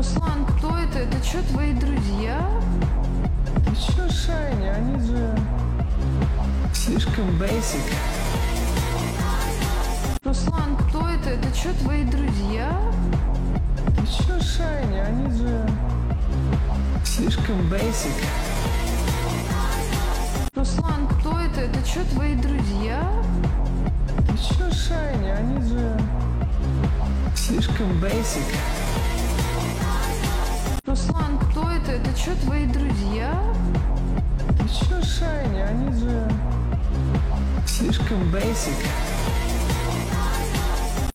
Руслан, кто это? Это что, твои друзья? Ты чё, Шайня, они же слишком basic. Руслан, кто это? Это что, твои друзья? Ты чё, Шайня, они же слишком basic. Руслан, кто это? Это что, твои друзья? Ты чё, Шайня, они же слишком basic. Руслан, кто это? Это что, твои друзья? Ты чё, Шайня, они же слишком basic.